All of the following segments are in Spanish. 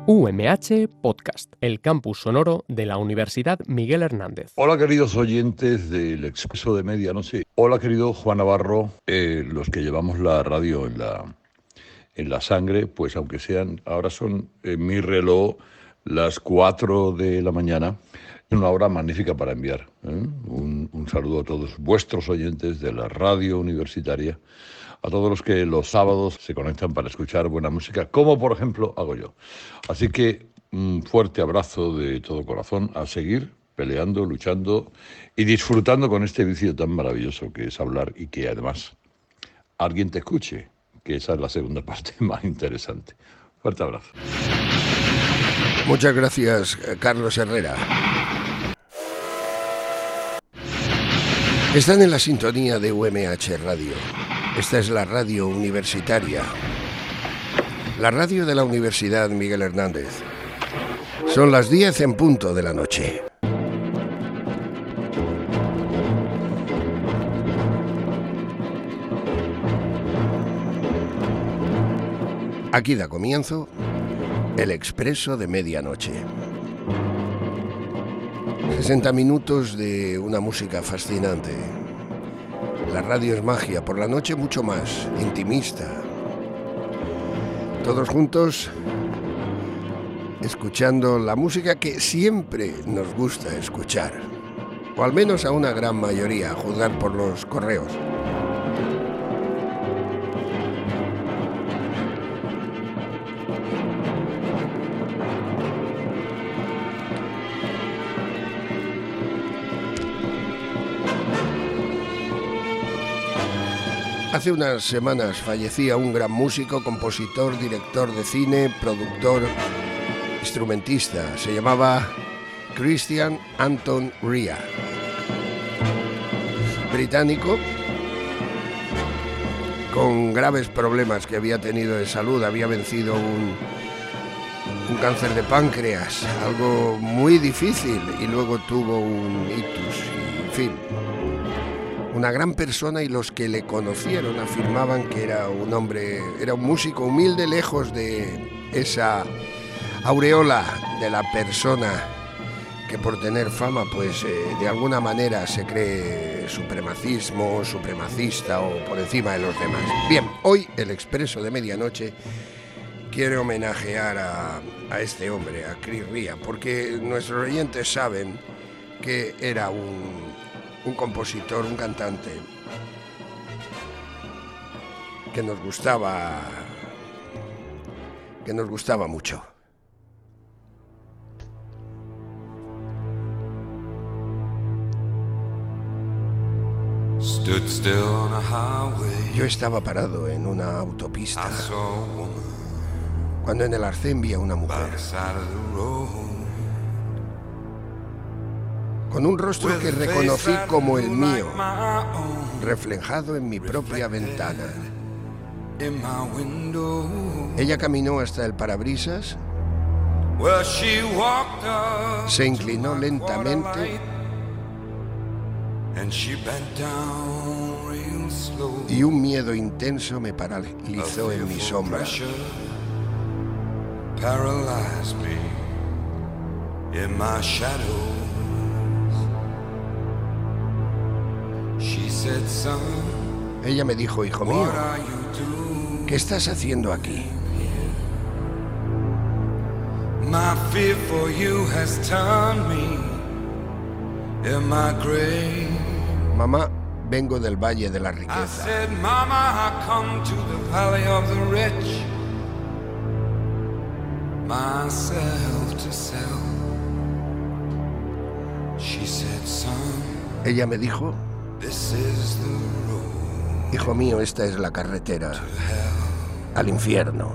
UMH Podcast, el campus sonoro de la Universidad Miguel Hernández. Hola queridos oyentes del Expreso de Medianoche. Hola querido Juan Navarro, los que llevamos la radio en la sangre, pues aunque sean, ahora son en mi reloj las 4 de la mañana, una hora magnífica para enviar. Un saludo a todos vuestros oyentes de la radio universitaria, a todos los que los sábados se conectan para escuchar buena música, como por ejemplo hago yo. Así que un fuerte abrazo de todo corazón, a seguir peleando, luchando y disfrutando con este vicio tan maravilloso que es hablar y que además alguien te escuche, que esa es la segunda parte más interesante. Fuerte abrazo. Muchas gracias, Carlos Herrera. Están en la sintonía de UMH Radio. Esta es la radio universitaria, la radio de la Universidad Miguel Hernández. Son las 10 en punto de la noche. Aquí da comienzo el Expreso de Medianoche. 60 minutos de una música fascinante. La radio es magia, por la noche mucho más, intimista. Todos juntos, escuchando la música que siempre nos gusta escuchar, o al menos a una gran mayoría, a juzgar por los correos. Hace unas semanas fallecía un gran músico, compositor, director de cine, productor, instrumentista. Se llamaba Christian Anton Rea. Británico, con graves problemas que había tenido de salud. Había vencido un cáncer de páncreas, algo muy difícil, y luego tuvo un ictus, y, en fin. Una gran persona, y los que le conocieron afirmaban que era un hombre, era un músico humilde, lejos de esa aureola de la persona que por tener fama, pues de alguna manera se cree supremacista o por encima de los demás. Bien, hoy el Expreso de Medianoche quiere homenajear a este hombre, a Chris Rea, porque nuestros oyentes saben que era un compositor, un cantante que nos gustaba mucho. Yo estaba parado en una autopista cuando en el arcén vi a una mujer con un rostro que reconocí como el mío, reflejado en mi propia ventana. Ella caminó hasta el parabrisas, se inclinó lentamente y un miedo intenso me paralizó en mi sombra. Ella me dijo: hijo mío, ¿qué estás haciendo aquí? Mamá, vengo del Valle de la Riqueza. Ella me dijo: hijo mío, esta es la carretera al infierno.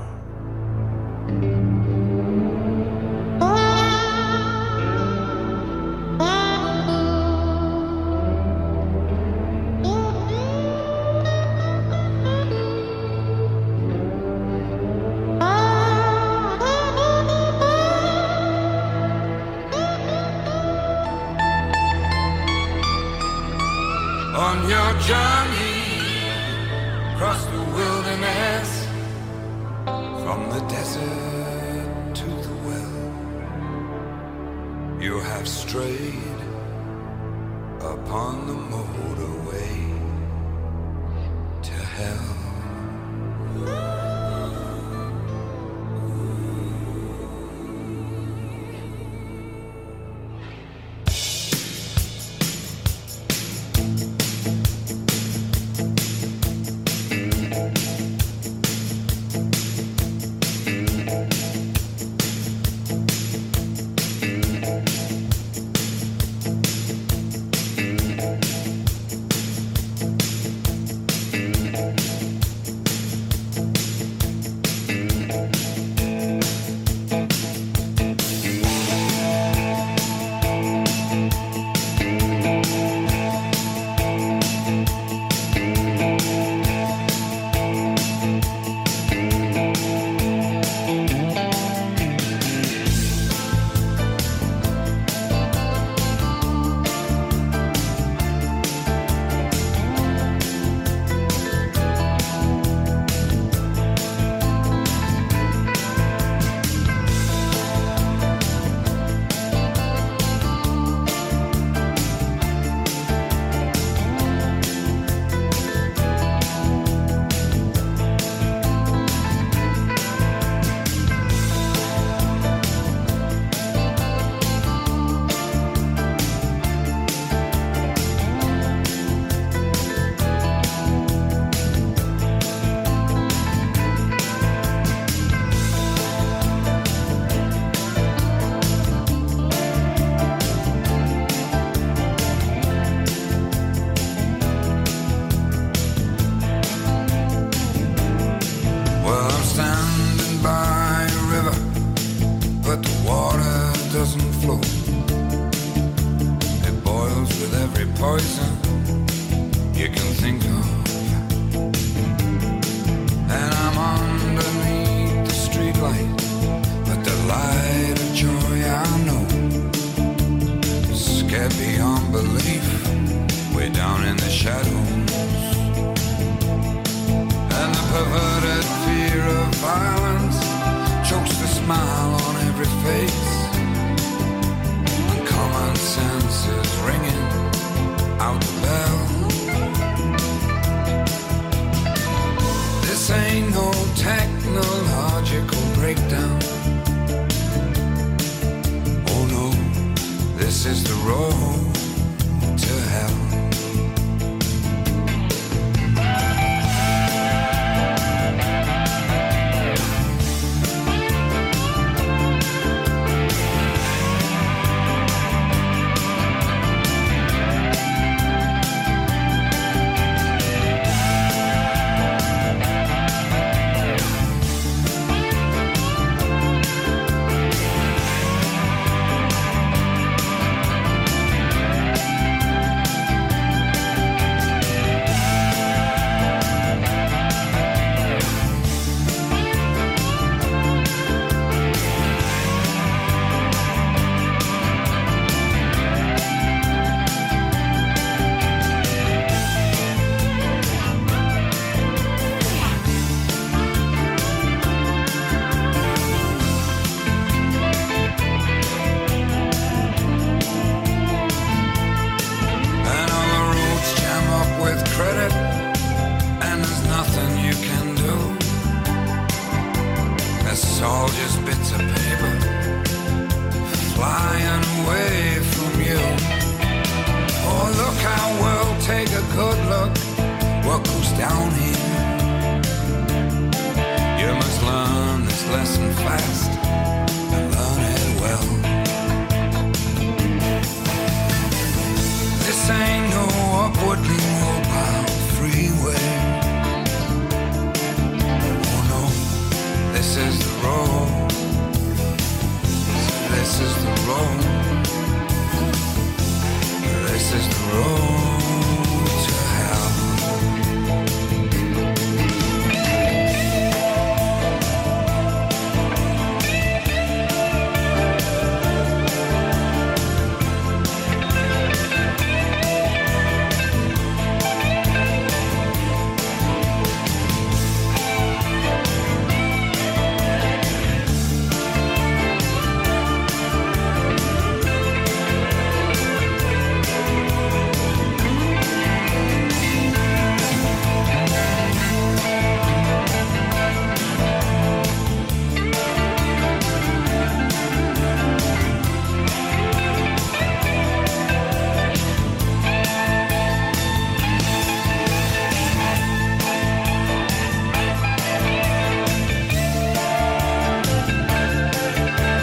On your journey across the wilderness, from the desert to the You have strayed upon the motorway to hell.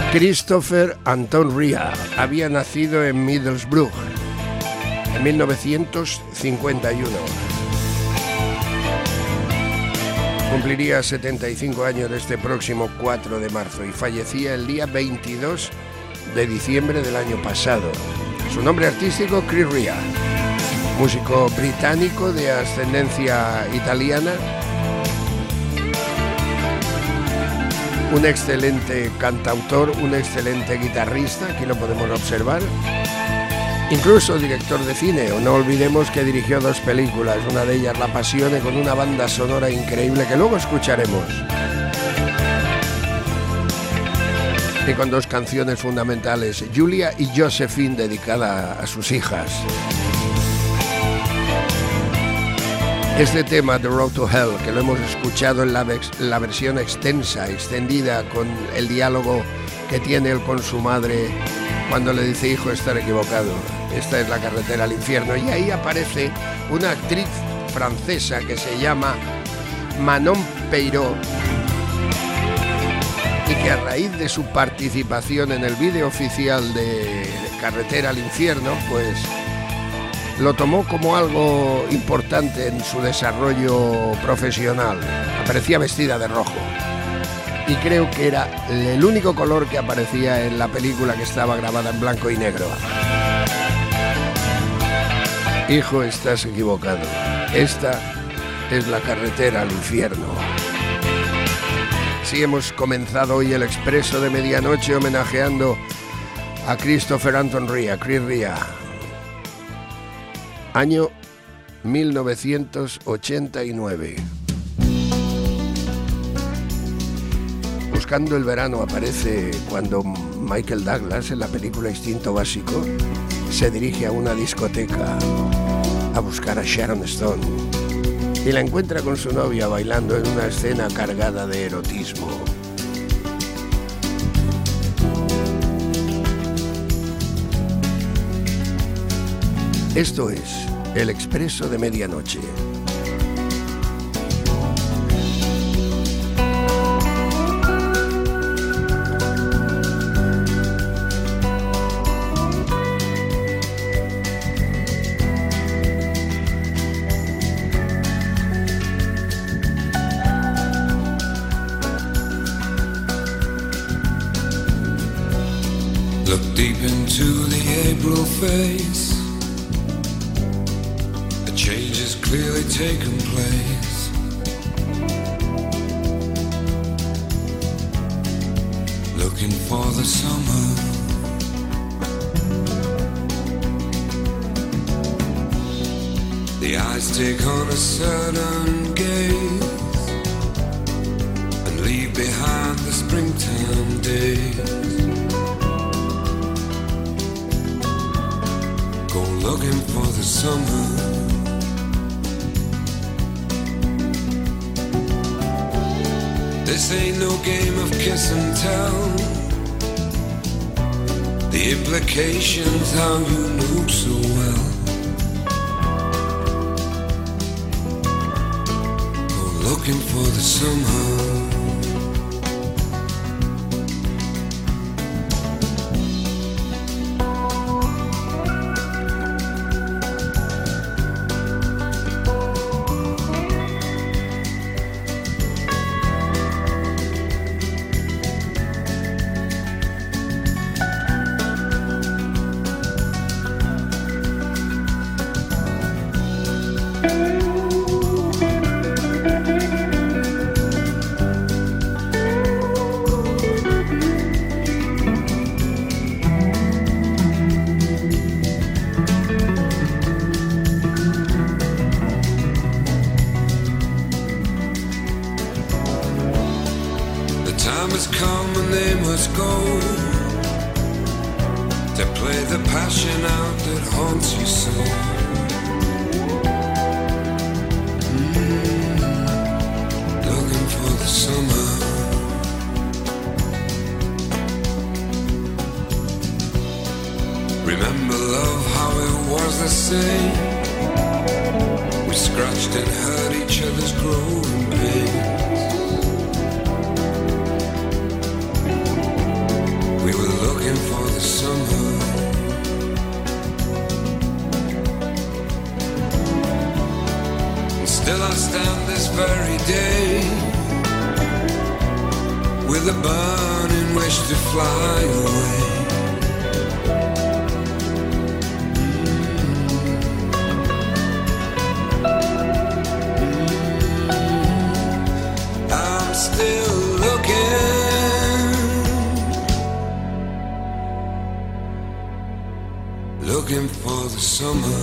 Christopher Anton Rea había nacido en Middlesbrough en 1951. Cumpliría 75 años este próximo 4 de marzo y fallecía el día 22 de diciembre del año pasado. Su nombre artístico, Chris Rea, músico británico de ascendencia italiana, un excelente cantautor, un excelente guitarrista, aquí lo podemos observar, incluso director de cine. No olvidemos que dirigió 2 películas, una de ellas La Passione, con una banda sonora increíble que luego escucharemos, y con 2 canciones fundamentales, Julia y Josephine, dedicada a sus hijas. Este tema, The Road to Hell, que lo hemos escuchado en la versión extendida, con el diálogo que tiene él con su madre cuando le dice: hijo, estar equivocado, esta es la carretera al infierno. Y ahí aparece una actriz francesa que se llama Manon Peirot, y que a raíz de su participación en el vídeo oficial de Carretera al Infierno, pues lo tomó como algo importante en su desarrollo profesional. Aparecía vestida de rojo y creo que era el único color que aparecía en la película, que estaba grabada en blanco y negro. Hijo, estás equivocado, esta es la carretera al infierno. Así hemos comenzado hoy el Expreso de Medianoche, homenajeando a Christopher Anton Rea, Chris Rea. Año 1989. Buscando el verano aparece cuando Michael Douglas, en la película Instinto Básico, se dirige a una discoteca a buscar a Sharon Stone y la encuentra con su novia bailando en una escena cargada de erotismo. Esto es el Expreso de Medianoche. Look deep into the April face. Change has clearly taken place. Looking for the summer. The eyes take on a certain gaze and leave behind the springtime days. Go looking for the summer. This ain't no game of kiss and tell. The implications how you know so well. Go looking for the summer. Remember love, how it was the same. We scratched and hurt each other's growing pains. We with a burning wish to fly away. I'm still looking for the summer.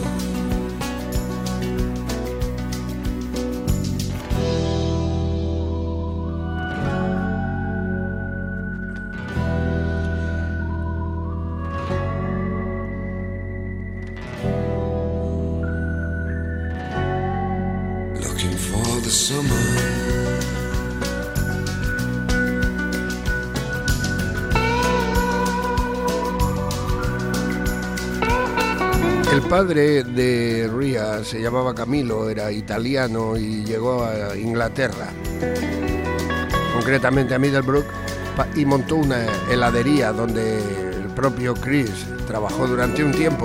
Looking for the summer. El padre de Ria se llamaba Camilo, era italiano y llegó a Inglaterra, concretamente a Middlebrook, y montó una heladería donde el propio Chris trabajó durante un tiempo.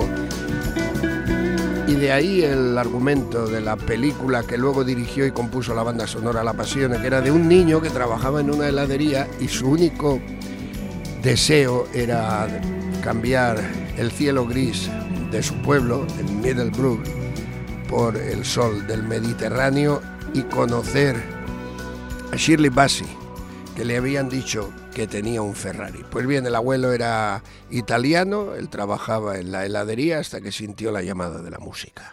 Y de ahí el argumento de la película que luego dirigió y compuso la banda sonora La Pasión, que era de un niño que trabajaba en una heladería y su único deseo era cambiar el cielo gris de su pueblo, en Middlebrook, por el sol del Mediterráneo y conocer a Shirley Bassey, que le habían dicho que tenía un Ferrari. Pues bien, el abuelo era italiano, él trabajaba en la heladería hasta que sintió la llamada de la música.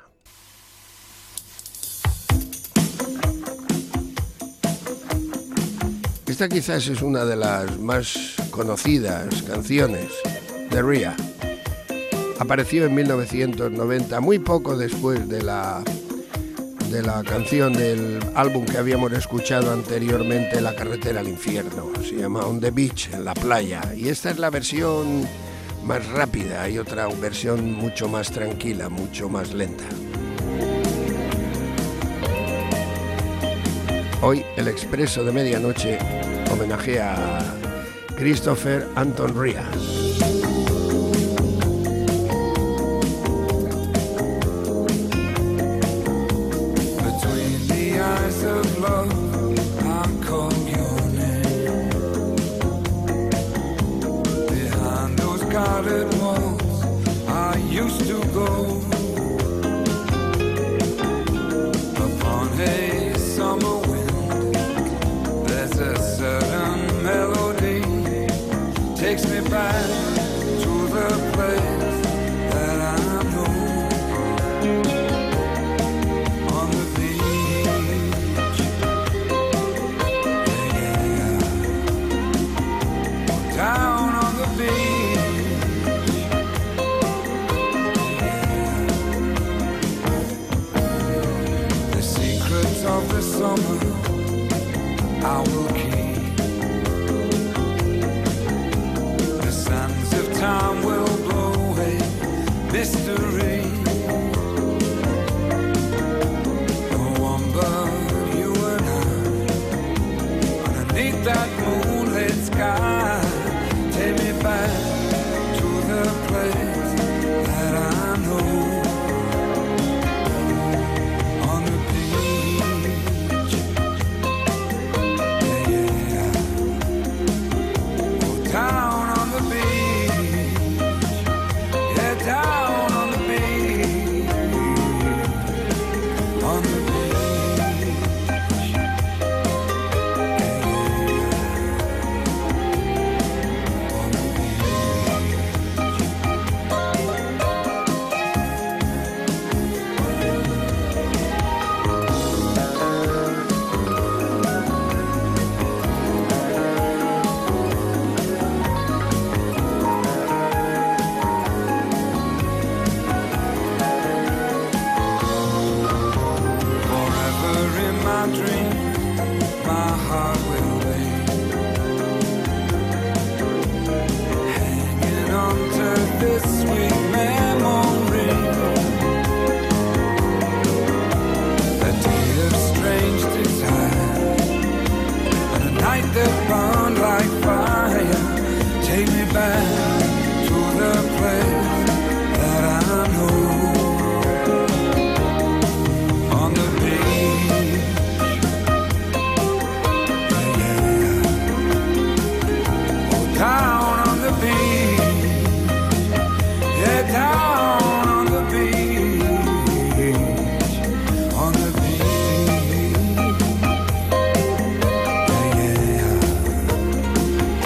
Esta quizás es una de las más conocidas canciones de Ria. Apareció en 1990, muy poco después de la canción del álbum que habíamos escuchado anteriormente, La carretera al infierno. Se llama On the Beach, en la playa. Y esta es la versión más rápida. Hay otra versión mucho más tranquila, mucho más lenta. Hoy el Expreso de Medianoche homenajea a Christopher Anton Ria.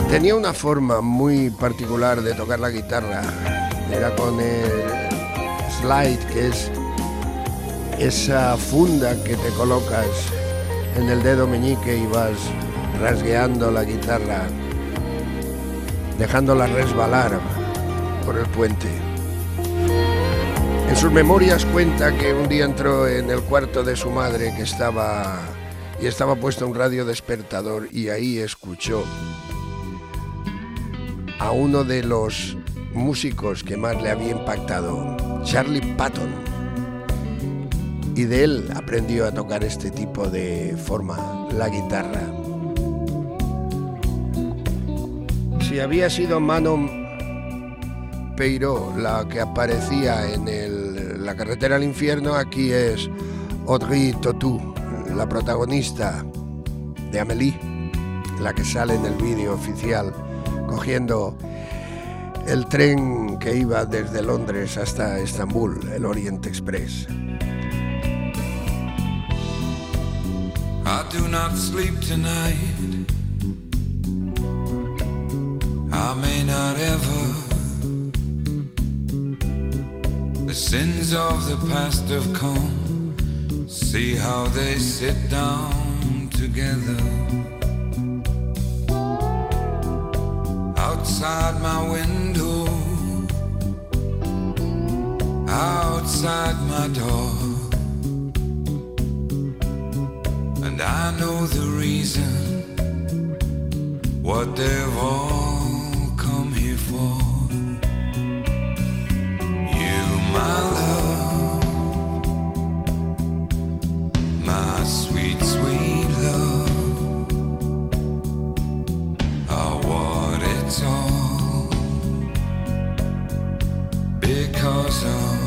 Tenía una forma muy particular de tocar la guitarra. Era con el slide, que es esa funda que te colocas en el dedo meñique y vas rasgueando la guitarra, dejándola resbalar por el puente. En sus memorias cuenta que un día entró en el cuarto de su madre que estaba puesto un radio despertador, y ahí escuchó a uno de los músicos que más le había impactado, Charlie Patton, y de él aprendió a tocar este tipo de forma, la guitarra. Si había sido Manon Peiró la que aparecía en la carretera al infierno, aquí es Audrey Tautou, la protagonista de Amélie, la que sale en el vídeo oficial cogiendo el tren que iba desde Londres hasta Estambul, el Orient Express. I do not sleep tonight. I may not ever. The sins of the past have come. See how they sit down together. Outside my window, outside my door, and I know the reason, what they've all come here for. You, my love, my sweet, sweet love, are what it's all because of.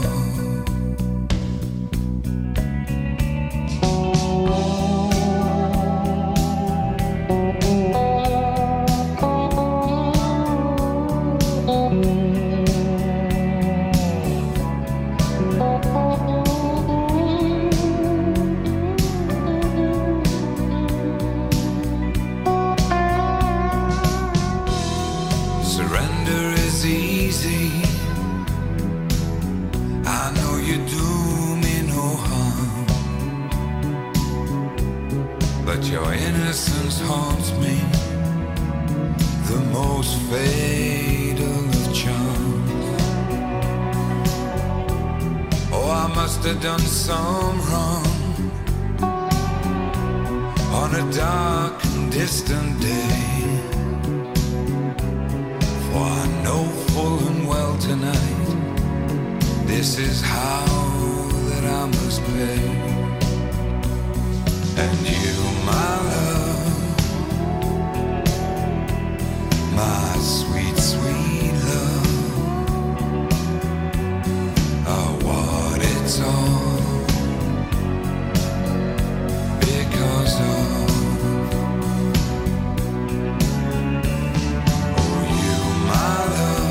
Your innocence haunts me, the most fatal of charms. Oh, I must have done some wrong on a dark and distant day, for I know full and well tonight, this is how that I must pay. And you, my love, my sweet, sweet love, are what it's all because of. Oh, you, my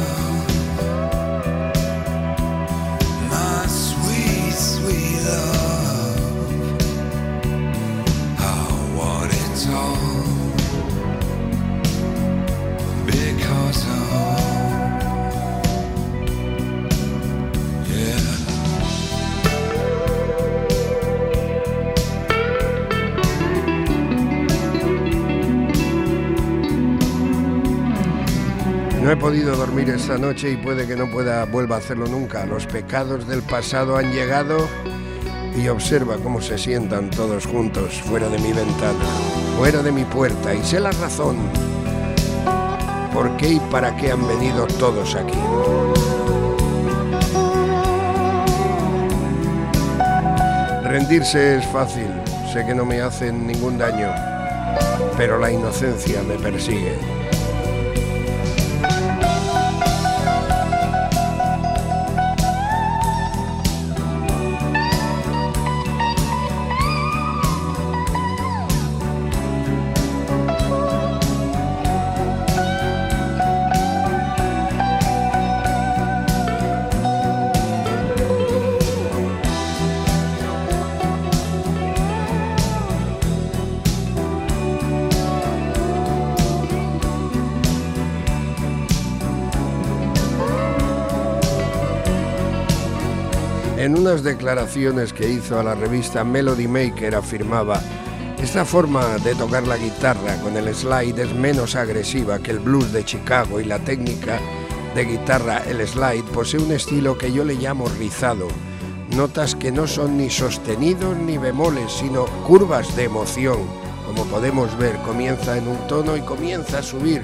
love, my sweet, sweet love, all because of, yeah. No he podido dormir esta noche y puede que no vuelva a hacerlo nunca. Los pecados del pasado han llegado y observa cómo se sientan todos juntos fuera de mi ventana, fuera de mi puerta, y sé la razón, por qué y para qué han venido todos aquí. Rendirse es fácil, sé que no me hacen ningún daño, pero la inocencia me persigue. En unas declaraciones que hizo a la revista Melody Maker afirmaba: esta forma de tocar la guitarra con el slide es menos agresiva que el blues de Chicago y la técnica de guitarra, el slide, posee un estilo que yo le llamo rizado. Notas que no son ni sostenidos ni bemoles, sino curvas de emoción. Como podemos ver, comienza en un tono y comienza a subir.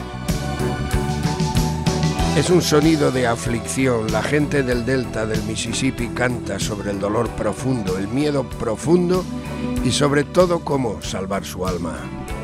Es un sonido de aflicción. La gente del delta del Mississippi canta sobre el dolor profundo, el miedo profundo y sobre todo cómo salvar su alma.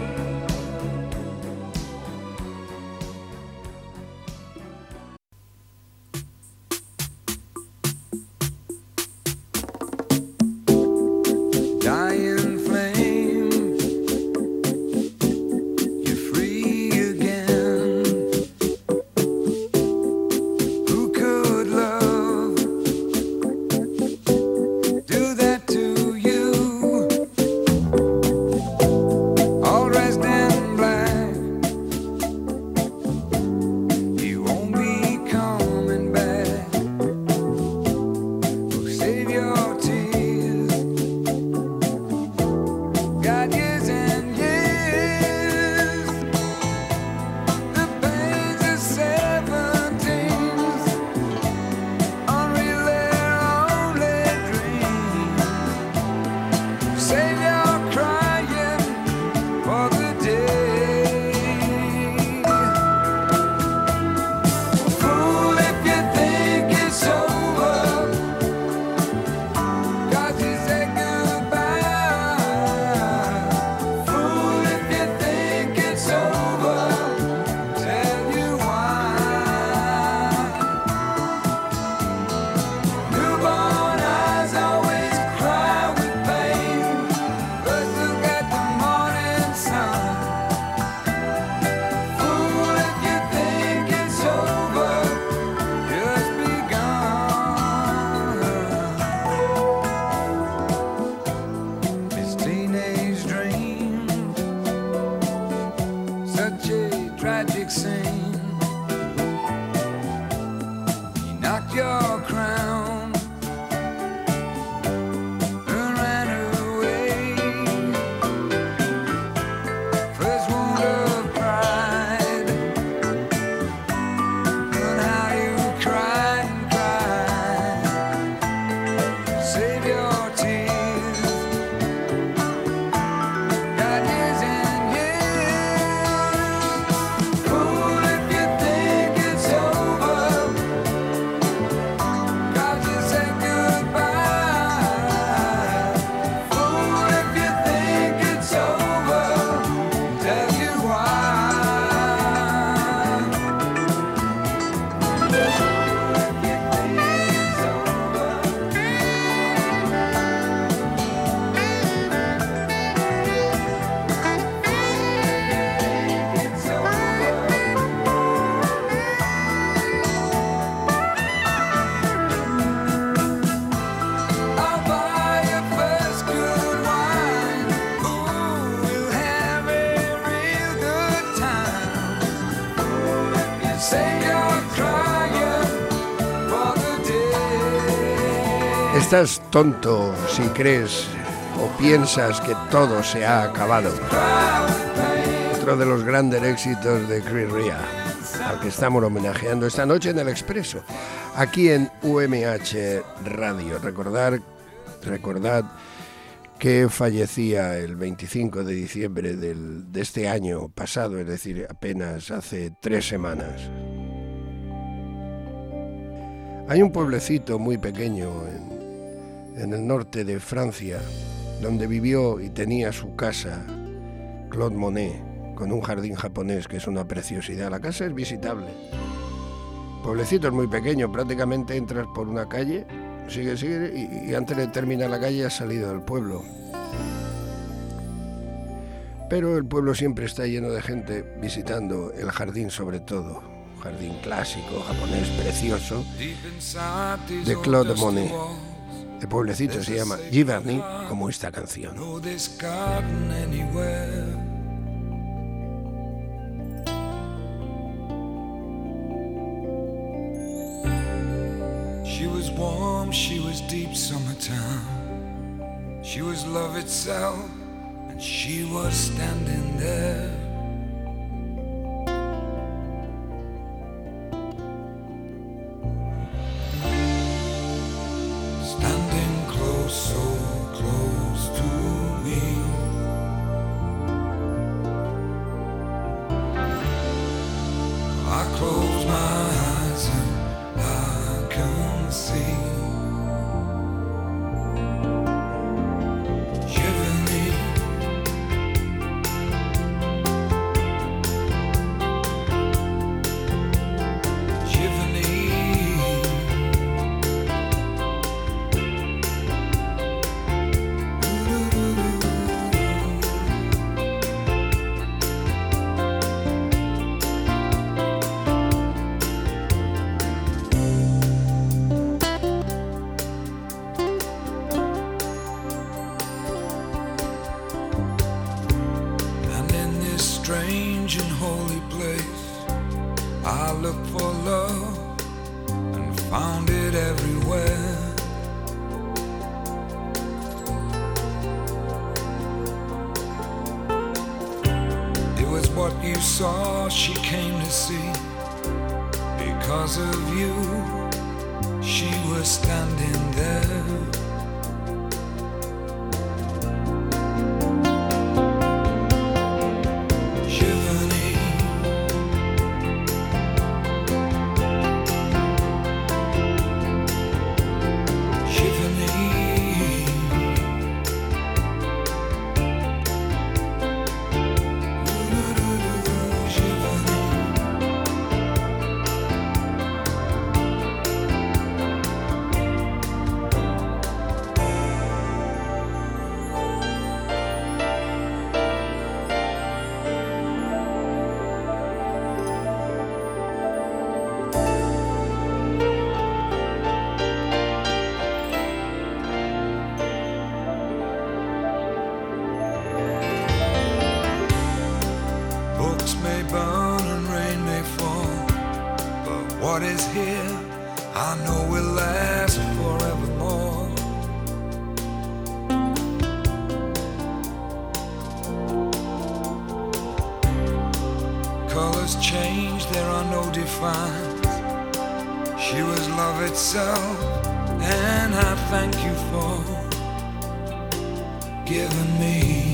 Estás tonto si crees o piensas que todo se ha acabado. Otro de los grandes éxitos de Chris Rea, al que estamos homenajeando esta noche en El Expreso, aquí en UMH Radio. Recordad que fallecía el 25 de diciembre de este año pasado, es decir, apenas hace 3 semanas. Hay un pueblecito muy pequeño en el norte de Francia, donde vivió y tenía su casa Claude Monet, con un jardín japonés que es una preciosidad. La casa es visitable. El pueblecito es muy pequeño, prácticamente entras por una calle, sigue, y antes de terminar la calle has salido del pueblo. Pero el pueblo siempre está lleno de gente visitando el jardín, sobre todo. Un jardín clásico, japonés, precioso, de Claude Monet. El pueblecito se llama Giverny, como esta canción. She was warm, she was deep summertime. She was love itself, and she was standing there. Standing close, so close to me. I close my eyes and I can see. Strange and holy place, I looked for love and found it everywhere. It was what you saw she came to see. Because of you, she was standing there. Burn and rain may fall, but what is here I know will last forevermore. Colors change, there are no defines. She was love itself, and I thank you for giving me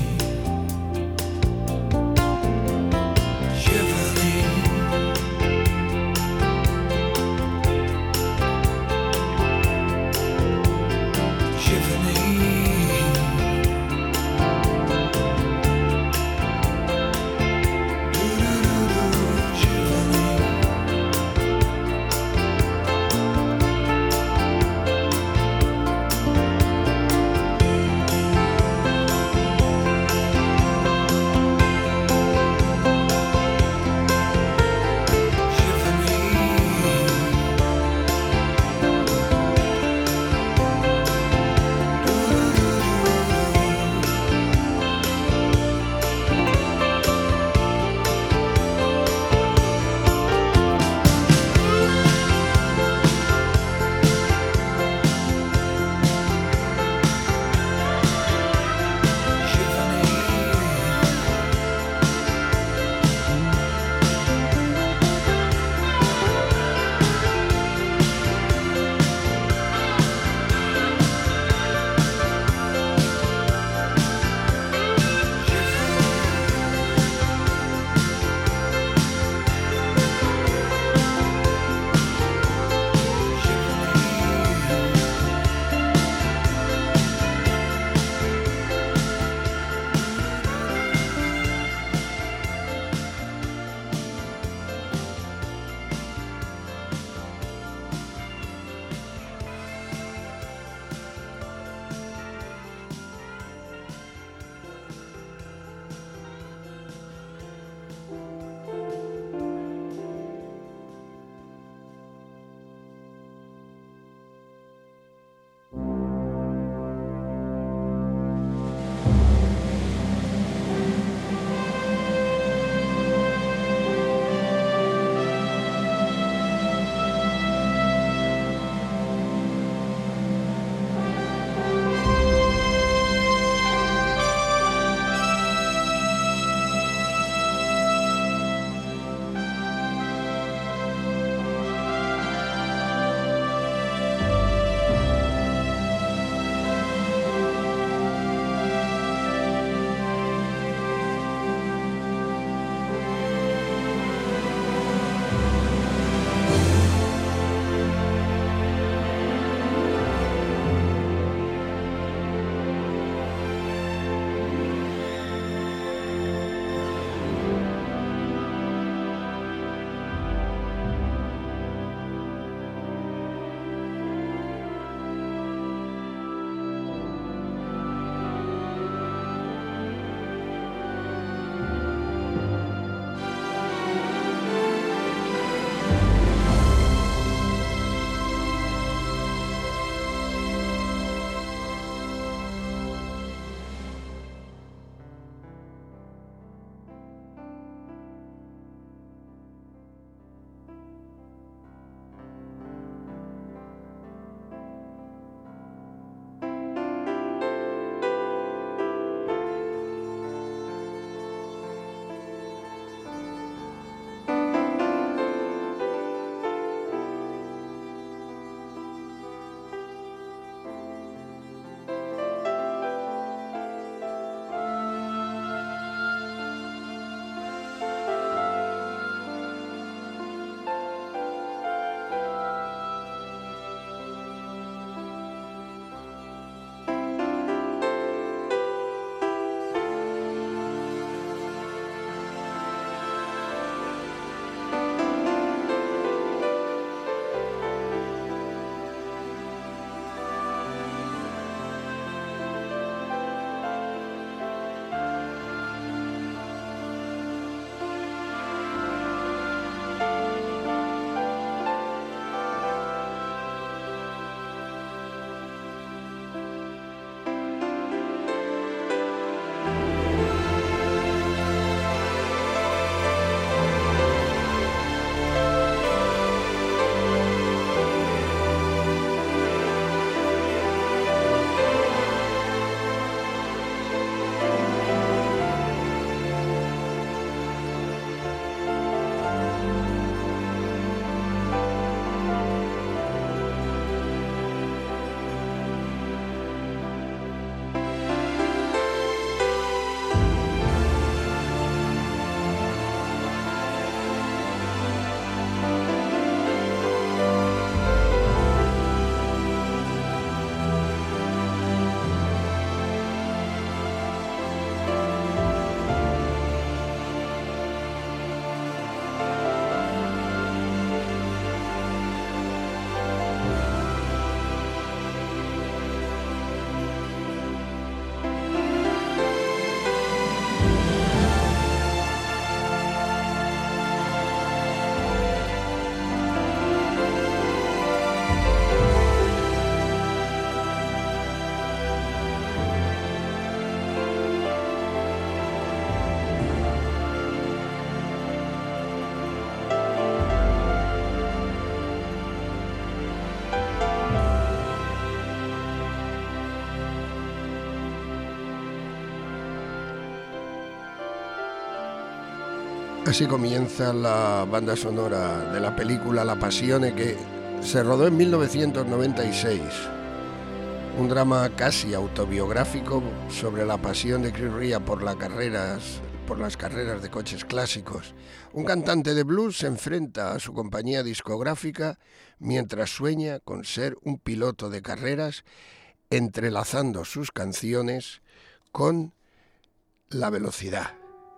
Así comienza la banda sonora de la película La Passione, que se rodó en 1996. Un drama casi autobiográfico sobre la pasión de Chris Rea por las carreras de coches clásicos. Un cantante de blues se enfrenta a su compañía discográfica mientras sueña con ser un piloto de carreras, entrelazando sus canciones con la velocidad.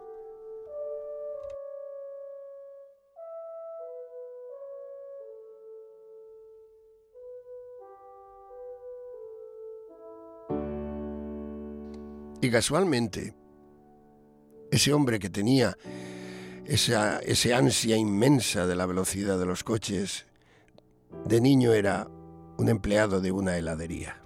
Y casualmente, ese hombre que tenía ese ansia inmensa de la velocidad de los coches, de niño era un empleado de una heladería.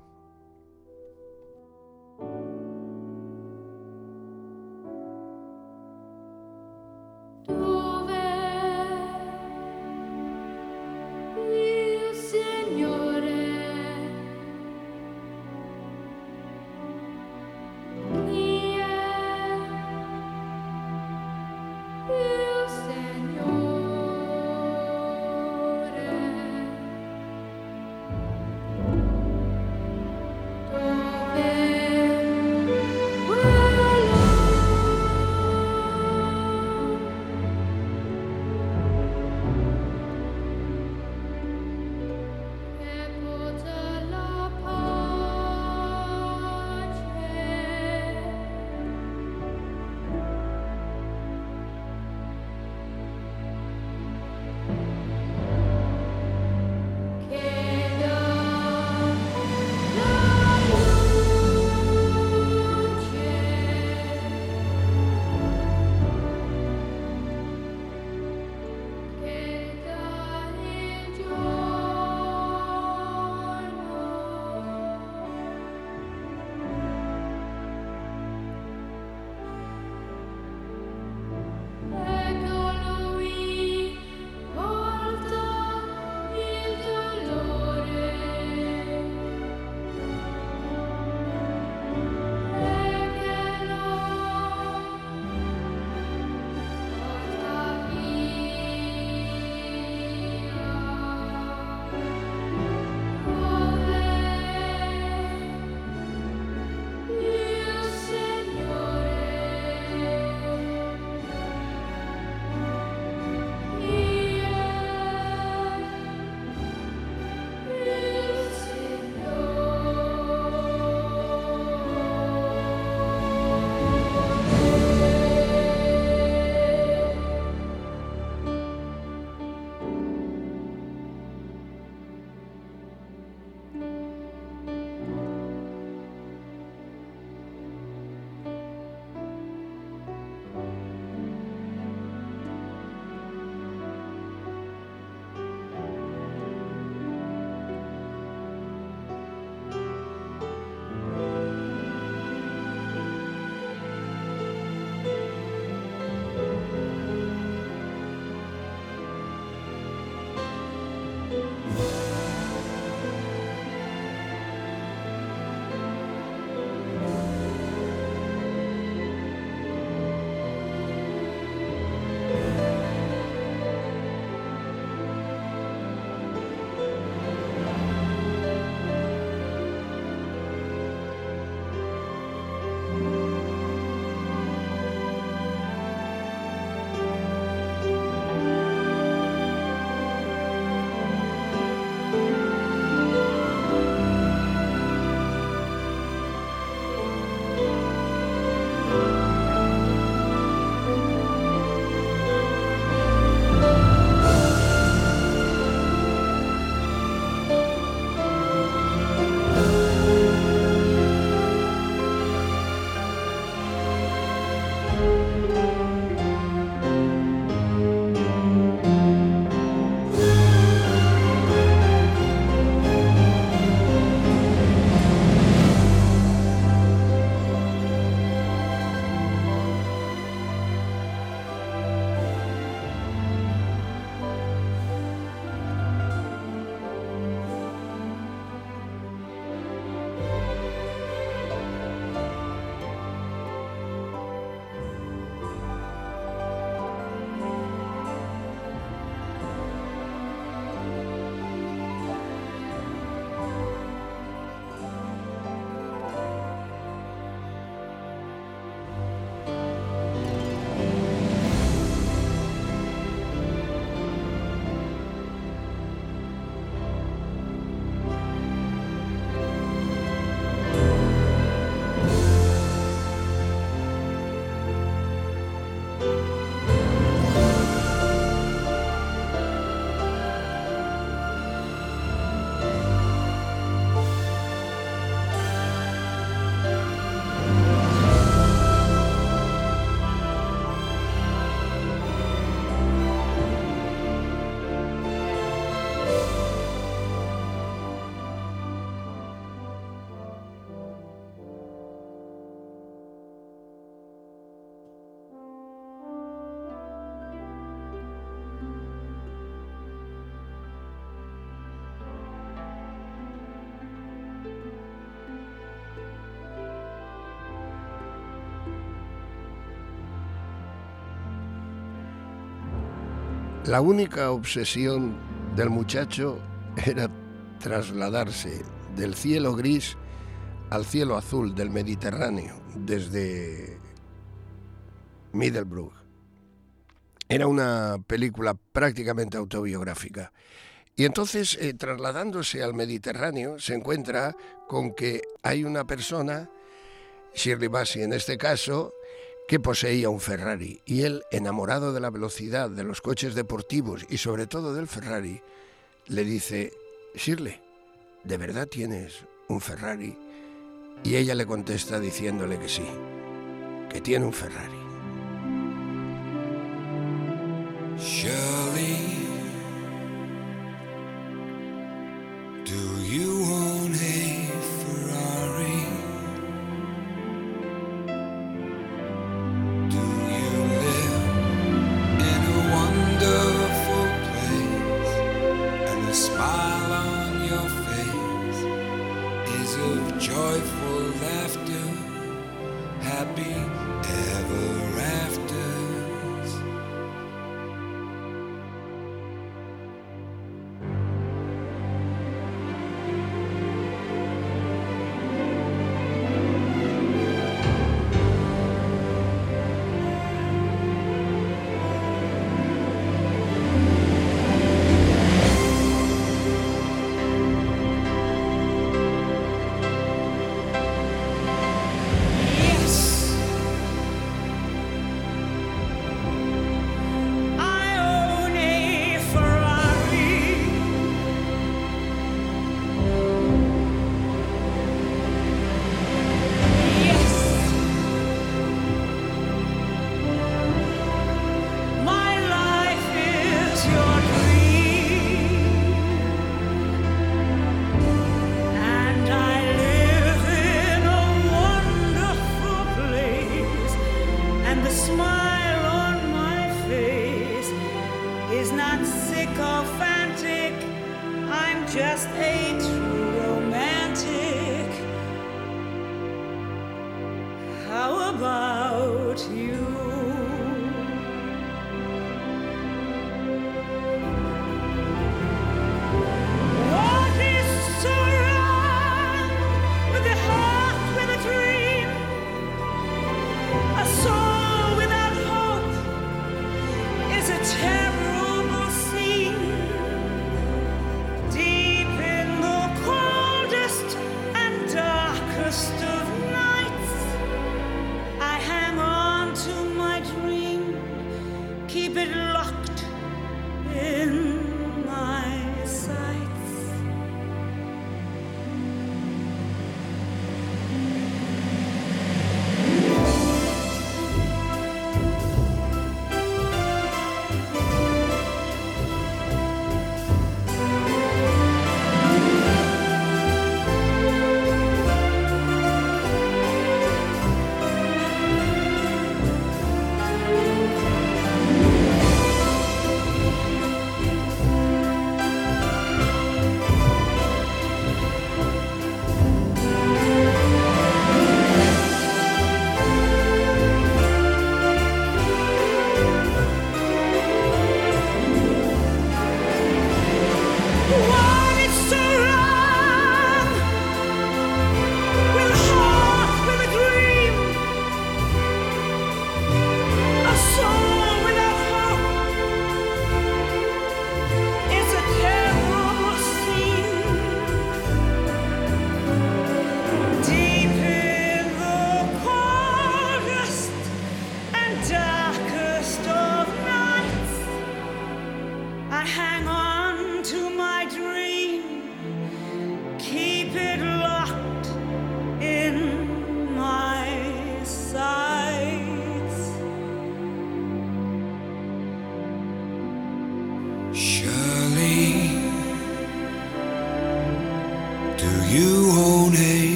La única obsesión del muchacho era trasladarse del cielo gris al cielo azul del Mediterráneo, desde Middlebrook. Era una película prácticamente autobiográfica. Y entonces, trasladándose al Mediterráneo, se encuentra con que hay una persona, Shirley Bassey en este caso, que poseía un Ferrari. Y él, enamorado de la velocidad, de los coches deportivos y sobre todo del Ferrari, le dice: Shirley, ¿de verdad tienes un Ferrari? Y ella le contesta diciéndole que sí, que tiene un Ferrari. Shirley, do you own a Ferrari? Do you live in a wonderful place, and the smile on your face is of joyful laughter, happy ever afters? Just a true romantic. How about you? What is so wrong with a heart with a dream? A soul without hope is a terrible scene. Of nights, I hang on to my dream, keep it locked in my sights.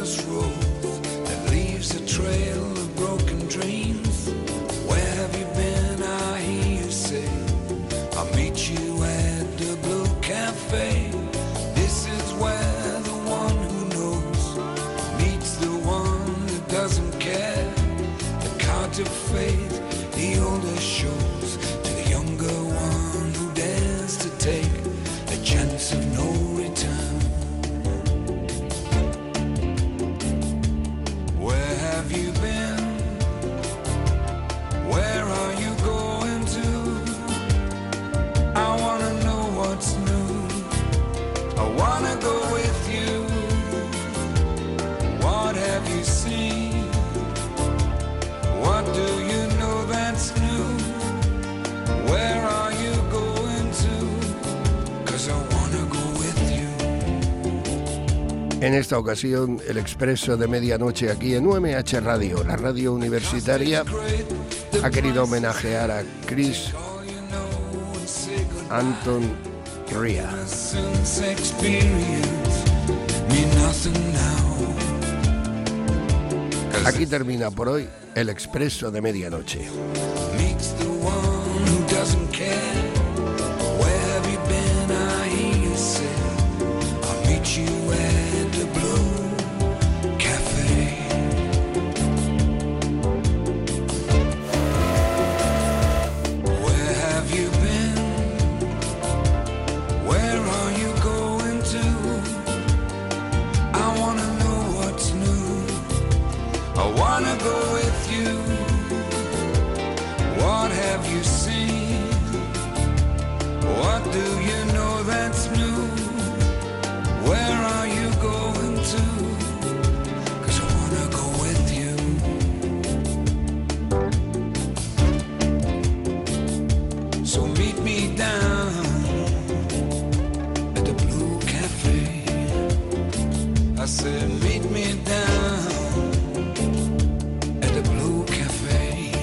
endless road that leaves a trail of broken dreams. Where have you been, I hear you say? I'll meet you at the Blue Cafe. This is where the one who knows meets the one who doesn't care. The cards of fate, the older shows, to the younger one who dares to take a chance of no return. Where have you been? Where are you going to? I wanna know what's new. I wanna go with you. What have you seen? What do you know that's new? Where are you going to? 'Cause I wanna go with you. En esta ocasión, el Expreso de Medianoche aquí en UMH Radio, la radio universitaria, ha querido homenajear a Chris Anton Rea. Innocence experience mean nothing now. 'Cause Aquí termina por hoy el Expreso de Medianoche. meets the one who doesn't care. Where have you been? I hear you say, I'll meet you at the Blue Cafe. Where have you been? Where are you going to? I wanna know what's new. I wanna go with you. What have you seen? What do you know that's new? Where are you going to? 'Cause I wanna go with you. So meet me down at the Blue Cafe. I said meet me down at the Blue Cafe.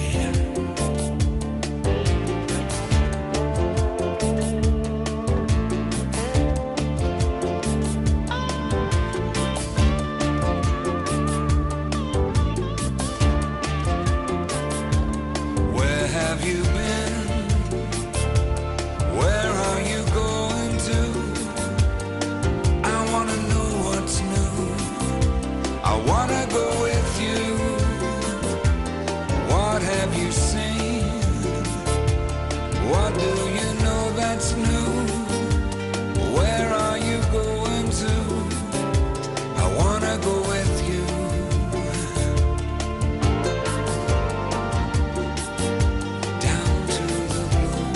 Where have you been? Where are you going to? I wanna know what's new. I wanna go with you. What have you seen? What do you know that's new? Where are you going to? I wanna go with you. Down to the blue.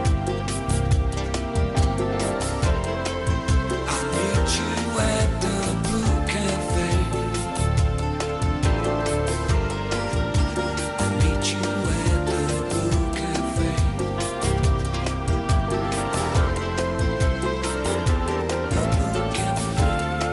I'll meet you at the Blue Cafe. I'll meet you at the Blue Cafe. The Blue Cafe.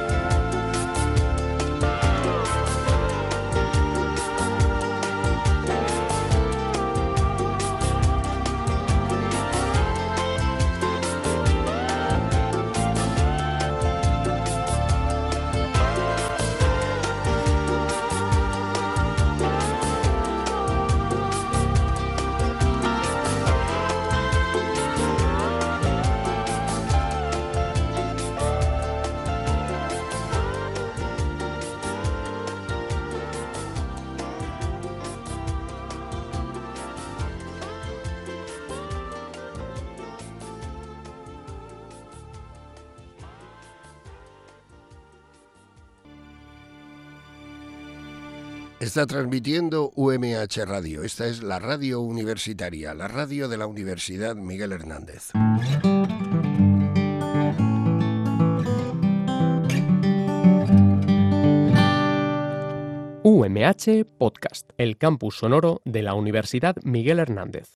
Está transmitiendo UMH Radio. Esta es la radio universitaria, la radio de la Universidad Miguel Hernández. UMH Podcast, el campus sonoro de la Universidad Miguel Hernández.